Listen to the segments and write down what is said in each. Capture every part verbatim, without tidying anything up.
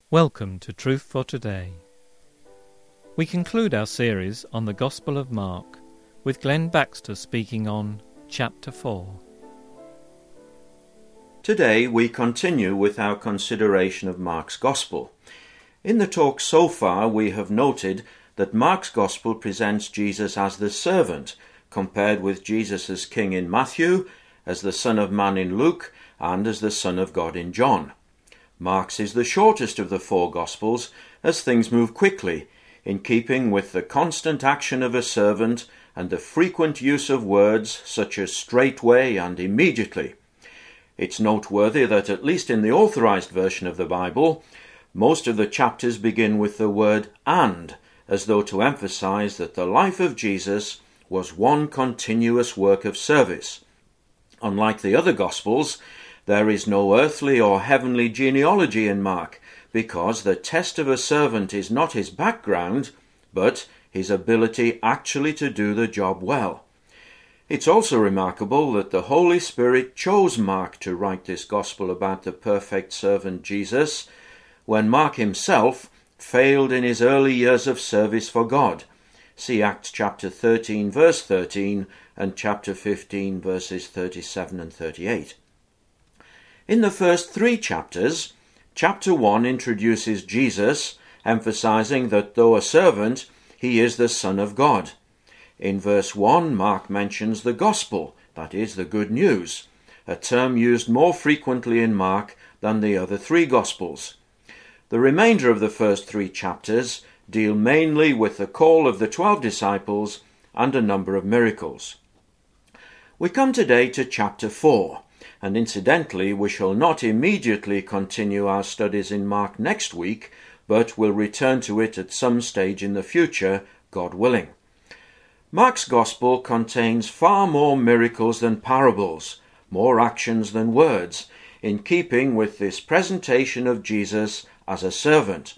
Welcome to Truth for Today. We conclude our series on the Gospel of Mark with Glenn Baxter speaking on Chapter four. Today we continue with our consideration of Mark's Gospel. In the talk so far we have noted that Mark's Gospel presents Jesus as the servant, compared with Jesus as King in Matthew, as the Son of Man in Luke, and as the Son of God in John. Mark's is the shortest of the four Gospels, as things move quickly, in keeping with the constant action of a servant and the frequent use of words such as straightway and immediately. It's noteworthy that at least in the authorized version of the Bible, most of the chapters begin with the word and, as though to emphasize that the life of Jesus was one continuous work of service. Unlike the other Gospels, there is no earthly or heavenly genealogy in Mark, because the test of a servant is not his background, but his ability actually to do the job well. It's also remarkable that the Holy Spirit chose Mark to write this Gospel about the perfect servant Jesus, when Mark himself failed in his early years of service for God. See Acts chapter thirteen, verse thirteen, and chapter fifteen, verses thirty-seven and thirty-eight. In the first three chapters, chapter one introduces Jesus, emphasizing that though a servant, he is the Son of God. In verse one, Mark mentions the gospel, that is, the good news, a term used more frequently in Mark than the other three Gospels. The remainder of the first three chapters deal mainly with the call of the twelve disciples and a number of miracles. We come today to chapter four. And incidentally, we shall not immediately continue our studies in Mark next week, but will return to it at some stage in the future, God willing. Mark's Gospel contains far more miracles than parables, more actions than words, in keeping with this presentation of Jesus as a servant.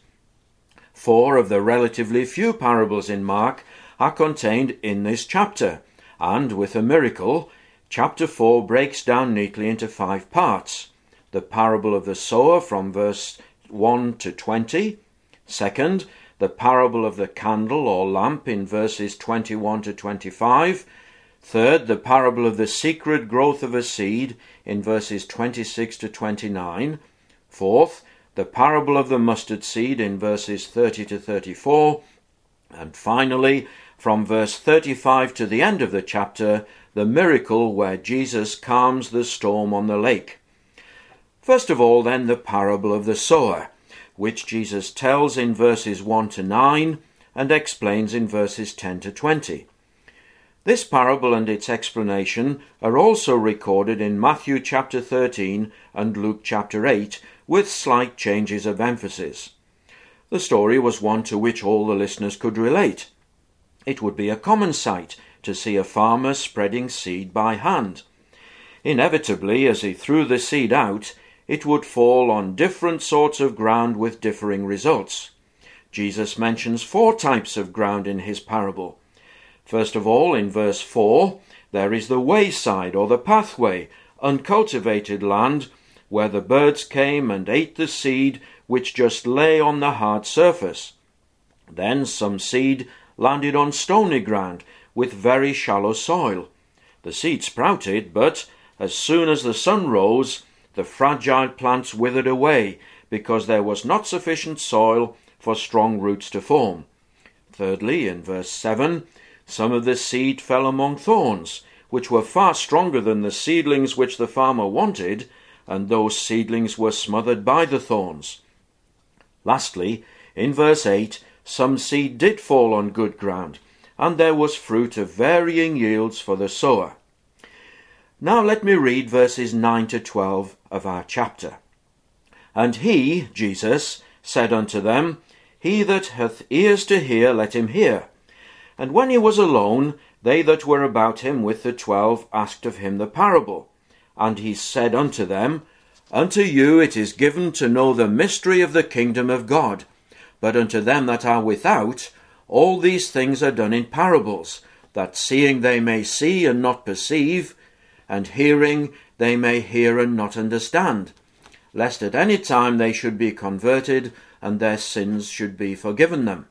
Four of the relatively few parables in Mark are contained in this chapter, and with a miracle, Chapter four breaks down neatly into five parts. The parable of the sower from verse one to twenty. Second, the parable of the candle or lamp in verses twenty-one to twenty-five. Third, the parable of the secret growth of a seed in verses twenty-six to twenty-nine. Fourth, the parable of the mustard seed in verses thirty to thirty-four. And finally, from verse thirty-five to the end of the chapter, the miracle where Jesus calms the storm on the lake. First of all, then, the parable of the sower, which Jesus tells in verses one to nine and explains in verses ten to twenty. This parable and its explanation are also recorded in Matthew chapter thirteen and Luke chapter eight, with slight changes of emphasis. The story was one to which all the listeners could relate. It would be a common sight to see a farmer spreading seed by hand. Inevitably, as he threw the seed out, it would fall on different sorts of ground with differing results. Jesus mentions four types of ground in his parable. First of all, in verse four, there is the wayside or the pathway, uncultivated land, where the birds came and ate the seed which just lay on the hard surface. Then some seed landed on stony ground, with very shallow soil. The seed sprouted, but as soon as the sun rose, the fragile plants withered away, because there was not sufficient soil for strong roots to form. Thirdly, in verse seven, some of the seed fell among thorns, which were far stronger than the seedlings which the farmer wanted, and those seedlings were smothered by the thorns. Lastly, in verse eight, some seed did fall on good ground, and there was fruit of varying yields for the sower. Now let me read verses nine to twelve of our chapter. And he, Jesus, said unto them, He that hath ears to hear, let him hear. And when he was alone, they that were about him with the twelve asked of him the parable. And he said unto them, Unto you it is given to know the mystery of the kingdom of God, but unto them that are without, all these things are done in parables, that seeing they may see and not perceive, and hearing they may hear and not understand. lest at any time they should be converted and their sins should be forgiven them.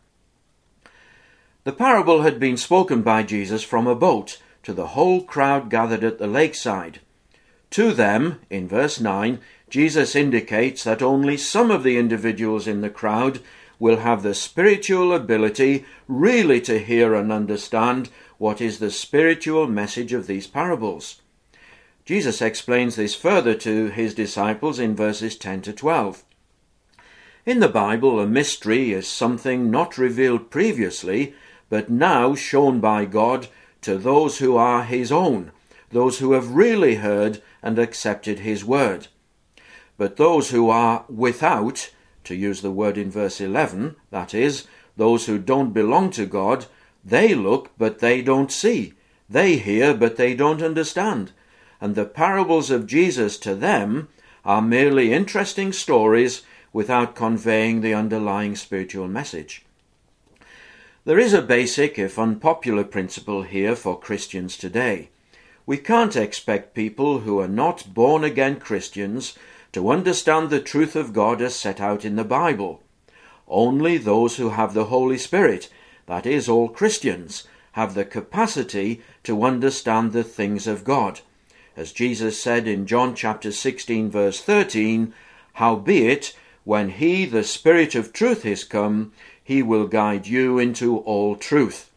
The parable had been spoken by Jesus from a boat to the whole crowd gathered at the lakeside. To them, in verse nine, Jesus indicates that only some of the individuals in the crowd will have the spiritual ability really to hear and understand what is the spiritual message of these parables. Jesus explains this further to his disciples in verses ten to twelve. In the Bible, a mystery is something not revealed previously, but now shown by God to those who are his own, those who have really heard and accepted his word. But those who are without, to use the word in verse eleven, that is, those who don't belong to God, they look but they don't see, they hear but they don't understand, and the parables of Jesus to them are merely interesting stories without conveying the underlying spiritual message. There is a basic, if unpopular, principle here for Christians today. We can't expect people who are not born-again Christians to understand the truth of God as set out in the Bible. Only those who have the Holy Spirit, that is, all Christians, have the capacity to understand the things of God. As Jesus said in John chapter sixteen, verse thirteen, "Howbeit, when he, the Spirit of truth, is come, he will guide you into all truth."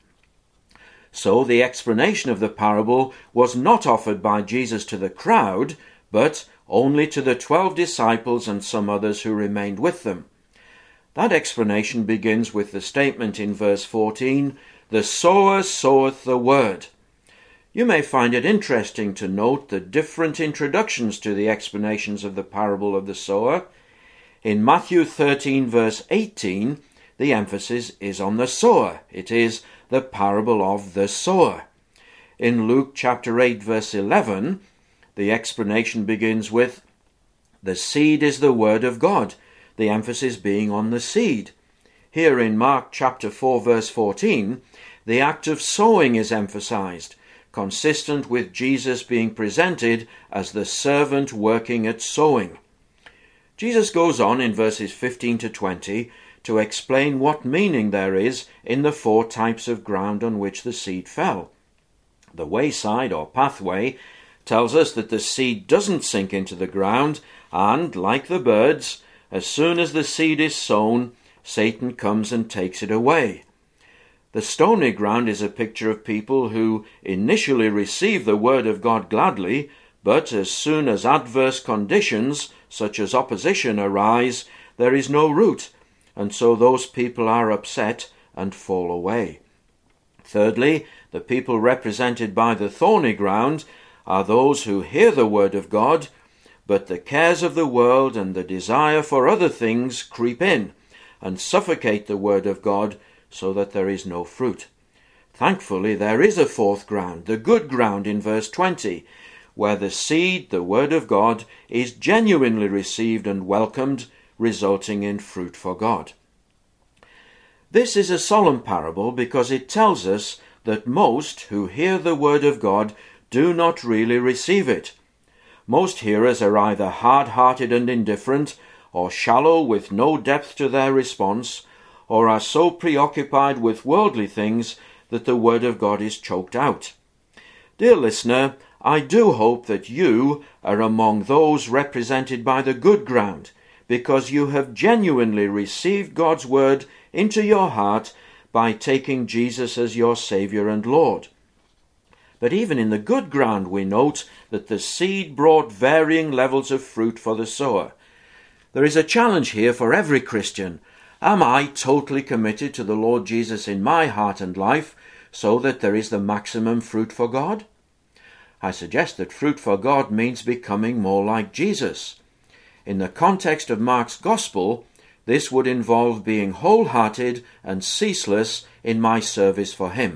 So the explanation of the parable was not offered by Jesus to the crowd, but only to the twelve disciples and some others who remained with them. That explanation begins with the statement in verse fourteen, "The sower soweth the word." You may find it interesting to note the different introductions to the explanations of the parable of the sower. In Matthew thirteen, verse eighteen, the emphasis is on the sower. It is the parable of the sower. In Luke chapter eight, verse eleven, the explanation begins with, "The seed is the word of God," the emphasis being on the seed. Here in Mark chapter four, verse fourteen, the act of sowing is emphasized, consistent with Jesus being presented as the servant working at sowing. Jesus goes on in verses fifteen to twenty to explain what meaning there is in the four types of ground on which the seed fell. The wayside or pathway tells us that the seed doesn't sink into the ground, and, like the birds, as soon as the seed is sown, Satan comes and takes it away. The stony ground is a picture of people who initially receive the word of God gladly, but as soon as adverse conditions, such as opposition, arise, there is no root, and so those people are upset and fall away. Thirdly, the people represented by the thorny ground are those who hear the word of God, but the cares of the world and the desire for other things creep in and suffocate the word of God so that there is no fruit. Thankfully, there is a fourth ground, the good ground in verse twenty, where the seed, the word of God, is genuinely received and welcomed, resulting in fruit for God. This is a solemn parable because it tells us that most who hear the word of God do not really receive it. Most hearers are either hard-hearted and indifferent, or shallow with no depth to their response, or are so preoccupied with worldly things that the word of God is choked out. Dear listener, I do hope that you are among those represented by the good ground, because you have genuinely received God's word into your heart by taking Jesus as your Saviour and Lord. But even in the good ground we note that the seed brought varying levels of fruit for the sower. There is a challenge here for every Christian. Am I totally committed to the Lord Jesus in my heart and life so that there is the maximum fruit for God? I suggest that fruit for God means becoming more like Jesus. In the context of Mark's Gospel, this would involve being wholehearted and ceaseless in my service for him.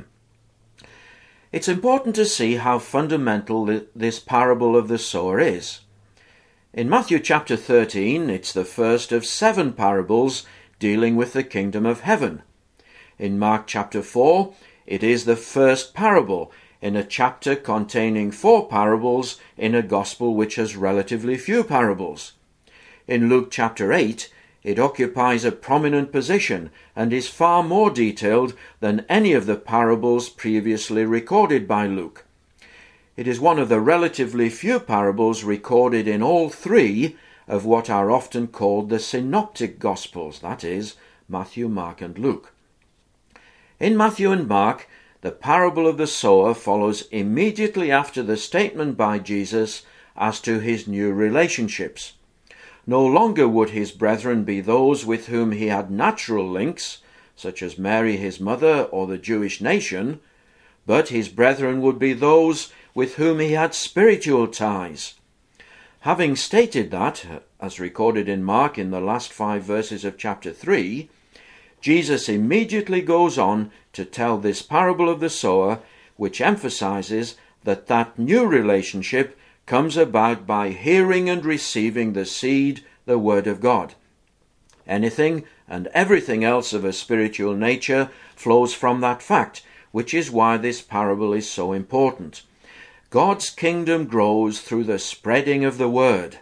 It's important to see how fundamental this parable of the sower is. In Matthew chapter thirteen, it's the first of seven parables dealing with the kingdom of heaven. In Mark chapter four, it is the first parable in a chapter containing four parables in a gospel which has relatively few parables. In Luke chapter eight, it occupies a prominent position and is far more detailed than any of the parables previously recorded by Luke. It is one of the relatively few parables recorded in all three of what are often called the synoptic Gospels, that is, Matthew, Mark, and Luke. In Matthew and Mark, the parable of the sower follows immediately after the statement by Jesus as to his new relationships. No longer would his brethren be those with whom he had natural links, such as Mary his mother or the Jewish nation, but his brethren would be those with whom he had spiritual ties. Having stated that, as recorded in Mark in the last five verses of chapter three, Jesus immediately goes on to tell this parable of the sower, which emphasizes that that new relationship comes about by hearing and receiving the seed, the Word of God. Anything and everything else of a spiritual nature flows from that fact, which is why this parable is so important. God's kingdom grows through the spreading of the Word.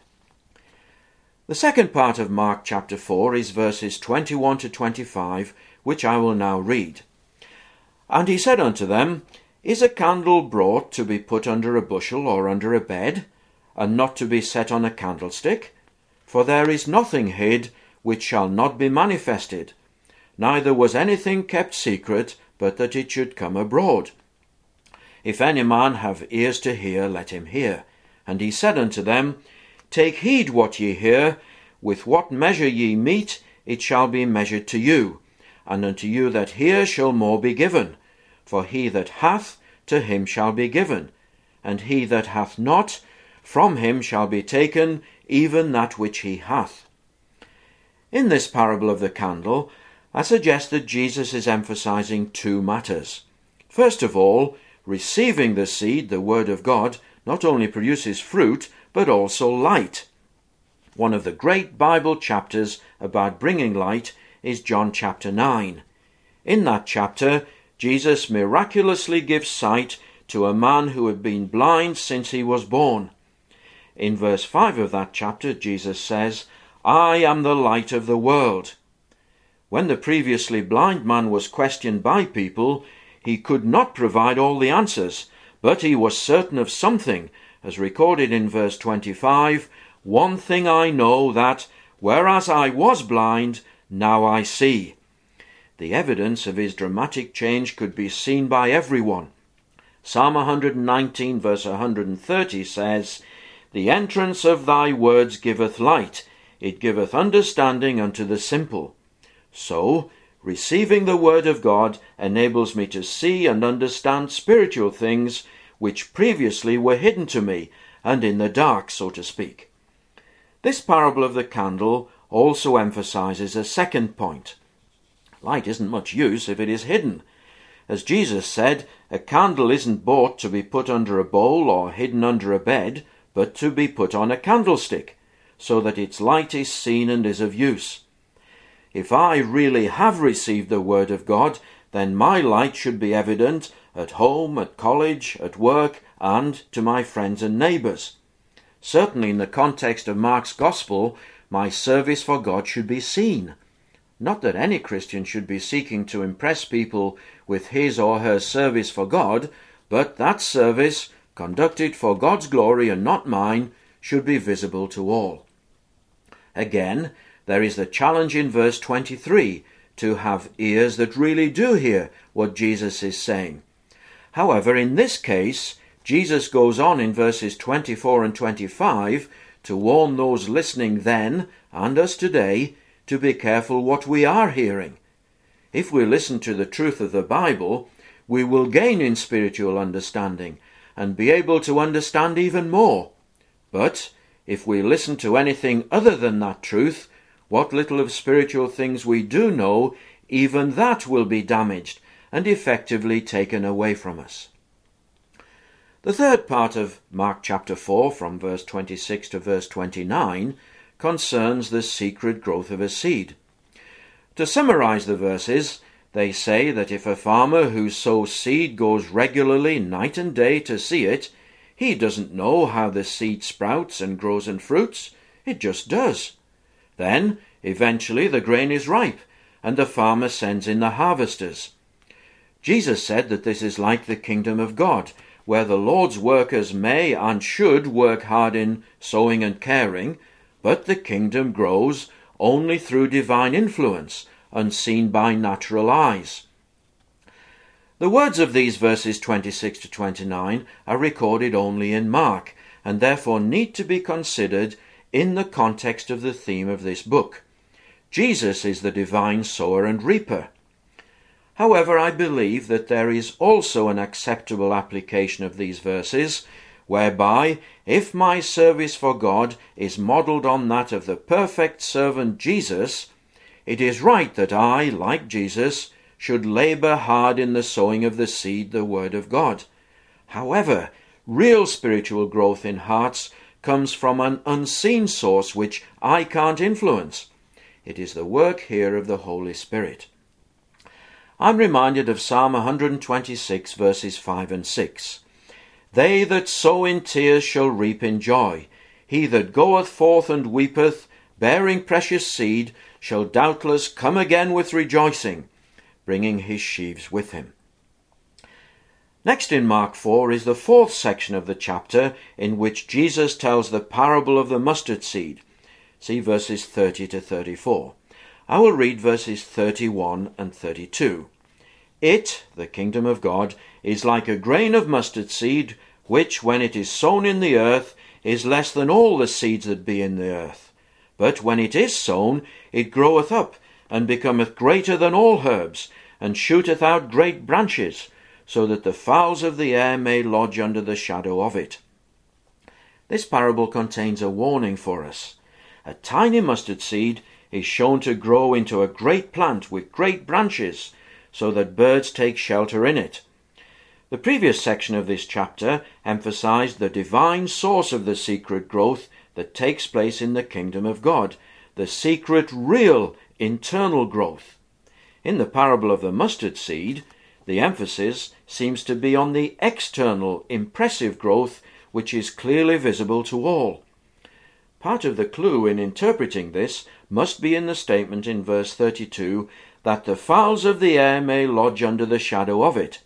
The second part of Mark chapter four is verses twenty-one to twenty-five, which I will now read. And he said unto them, Is a candle brought to be put under a bushel or under a bed, and not to be set on a candlestick? For there is nothing hid which shall not be manifested, neither was anything kept secret, but that it should come abroad. If any man have ears to hear, let him hear. And he said unto them, Take heed what ye hear, with what measure ye mete, it shall be measured to you, and unto you that hear shall more be given. For he that hath, to him shall be given, and he that hath not, from him shall be taken even that which he hath. In this parable of the candle, I suggest that Jesus is emphasizing two matters. First of all, receiving the seed, the Word of God, not only produces fruit, but also light. One of the great Bible chapters about bringing light is John chapter nine. In that chapter, Jesus miraculously gives sight to a man who had been blind since he was born. In verse five of that chapter, Jesus says, I am the light of the world. When the previously blind man was questioned by people, he could not provide all the answers, but he was certain of something, as recorded in verse twenty-five, One thing I know, that, whereas I was blind, now I see. The evidence of his dramatic change could be seen by everyone. Psalm one nineteen verse one thirty says, The entrance of thy words giveth light, it giveth understanding unto the simple. So, receiving the Word of God enables me to see and understand spiritual things which previously were hidden to me and in the dark, so to speak. This parable of the candle also emphasizes a second point. Light isn't much use if it is hidden. As Jesus said, a candle isn't bought to be put under a bowl or hidden under a bed, but to be put on a candlestick, so that its light is seen and is of use. If I really have received the Word of God, then my light should be evident at home, at college, at work, and to my friends and neighbours. Certainly in the context of Mark's Gospel, my service for God should be seen. Not that any Christian should be seeking to impress people with his or her service for God, but that service, conducted for God's glory and not mine, should be visible to all. Again, there is the challenge in verse twenty-three to have ears that really do hear what Jesus is saying. However, in this case, Jesus goes on in verses twenty-four and twenty-five to warn those listening then and us today to be careful what we are hearing. If we listen to the truth of the Bible, we will gain in spiritual understanding and be able to understand even more. But if we listen to anything other than that truth, what little of spiritual things we do know, even that will be damaged and effectively taken away from us. The third part of Mark chapter four, from verse twenty-six to verse twenty-nine, concerns the secret growth of a seed. To summarize the verses, they say that if a farmer who sows seed goes regularly night and day to see it, he doesn't know how the seed sprouts and grows and fruits. It just does. Then, eventually, the grain is ripe, and the farmer sends in the harvesters. Jesus said that this is like the kingdom of God, where the Lord's workers may and should work hard in sowing and caring, but the kingdom grows only through divine influence, unseen by natural eyes. The words of these verses twenty-six to twenty-nine are recorded only in Mark, and therefore need to be considered in the context of the theme of this book. Jesus is the divine sower and reaper. However, I believe that there is also an acceptable application of these verses, whereby, if my service for God is modelled on that of the perfect servant Jesus, it is right that I, like Jesus, should labour hard in the sowing of the seed, the Word of God. However, real spiritual growth in hearts comes from an unseen source which I can't influence. It is the work here of the Holy Spirit. I'm reminded of Psalm one twenty-six, verses five and six. They that sow in tears shall reap in joy. He that goeth forth and weepeth, bearing precious seed, shall doubtless come again with rejoicing, bringing his sheaves with him. Next in Mark four is the fourth section of the chapter, in which Jesus tells the parable of the mustard seed. See verses thirty to thirty-four. I will read verses thirty-one and thirty-two. It, the kingdom of God, is like a grain of mustard seed, which, when it is sown in the earth, is less than all the seeds that be in the earth. But when it is sown, it groweth up, and becometh greater than all herbs, and shooteth out great branches, so that the fowls of the air may lodge under the shadow of it. This parable contains a warning for us. A tiny mustard seed is shown to grow into a great plant with great branches, so that birds take shelter in it. The previous section of this chapter emphasized the divine source of the secret growth that takes place in the kingdom of God, the secret, real, internal growth. In the parable of the mustard seed, the emphasis seems to be on the external, impressive growth which is clearly visible to all. Part of the clue in interpreting this must be in the statement in verse thirty-two that the fowls of the air may lodge under the shadow of it.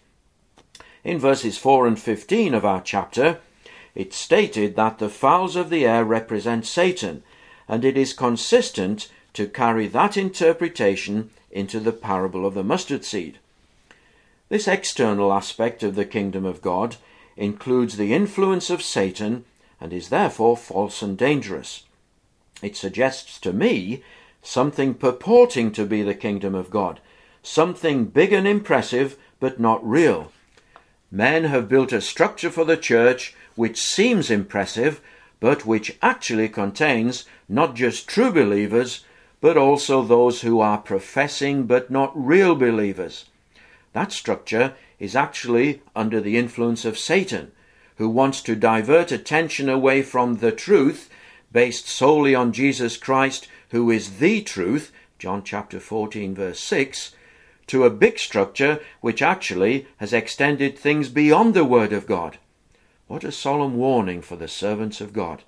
In verses four and fifteen of our chapter, it's stated that the fowls of the air represent Satan, and it is consistent to carry that interpretation into the parable of the mustard seed. This external aspect of the kingdom of God includes the influence of Satan and is therefore false and dangerous. It suggests to me something purporting to be the kingdom of God, something big and impressive but not real. Men have built a structure for the church which seems impressive, but which actually contains not just true believers, but also those who are professing but not real believers. That structure is actually under the influence of Satan, who wants to divert attention away from the truth based solely on Jesus Christ, who is the truth, John chapter fourteen verse six, to a big structure which actually has extended things beyond the Word of God. What a solemn warning for the servants of God.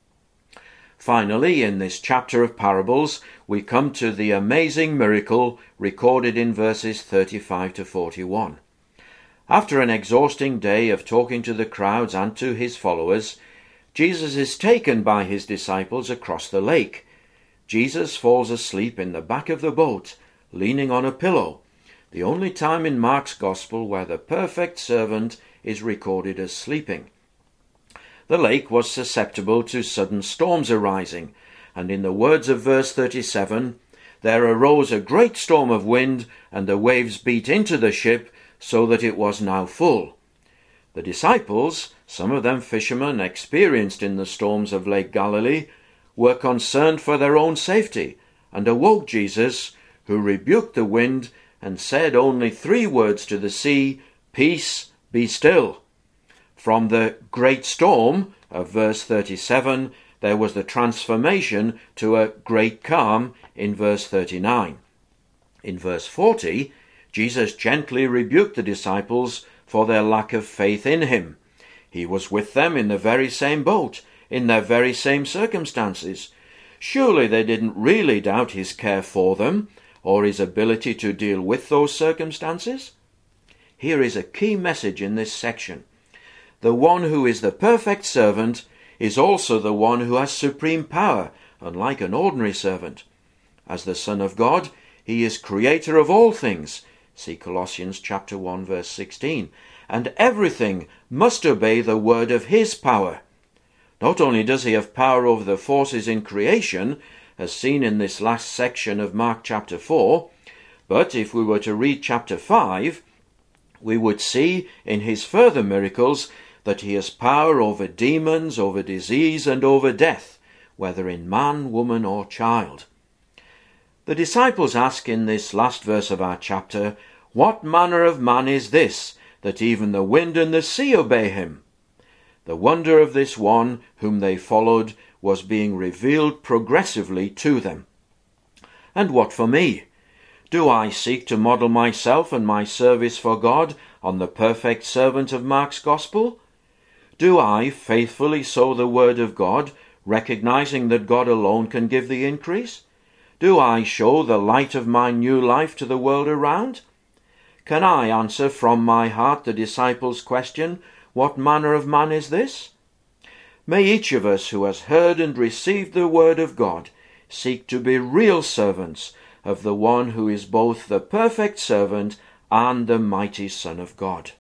Finally, in this chapter of parables, we come to the amazing miracle recorded in verses thirty-five to forty-one. After an exhausting day of talking to the crowds and to his followers, Jesus is taken by his disciples across the lake. Jesus falls asleep in the back of the boat, leaning on a pillow, the only time in Mark's Gospel where the perfect servant is recorded as sleeping. The lake was susceptible to sudden storms arising, and in the words of verse thirty-seven, there arose a great storm of wind, and the waves beat into the ship, so that it was now full. The disciples, some of them fishermen experienced in the storms of Lake Galilee, were concerned for their own safety, and awoke Jesus, who rebuked the wind and said only three words to the sea, "Peace, be still." From the great storm of verse thirty-seven, there was the transformation to a great calm in verse thirty-nine. In verse forty, Jesus gently rebuked the disciples for their lack of faith in him. He was with them in the very same boat, in their very same circumstances. Surely they didn't really doubt his care for them, or his ability to deal with those circumstances? Here is a key message in this section. The one who is the perfect servant is also the one who has supreme power, unlike an ordinary servant. As the Son of God, he is creator of all things. See Colossians chapter one verse sixteen. And everything must obey the word of his power. Not only does he have power over the forces in creation, as seen in this last section of Mark chapter four, but if we were to read chapter five, we would see in his further miracles that he has power over demons, over disease, and over death, whether in man, woman, or child. The disciples ask in this last verse of our chapter, "What manner of man is this, that even the wind and the sea obey him?" The wonder of this one whom they followed was being revealed progressively to them. And what for me? Do I seek to model myself and my service for God on the perfect servant of Mark's Gospel? Do I faithfully sow the word of God, recognizing that God alone can give the increase? Do I show the light of my new life to the world around? Can I answer from my heart the disciples' question, "What manner of man is this?" May each of us who has heard and received the word of God seek to be real servants of the one who is both the perfect servant and the mighty Son of God.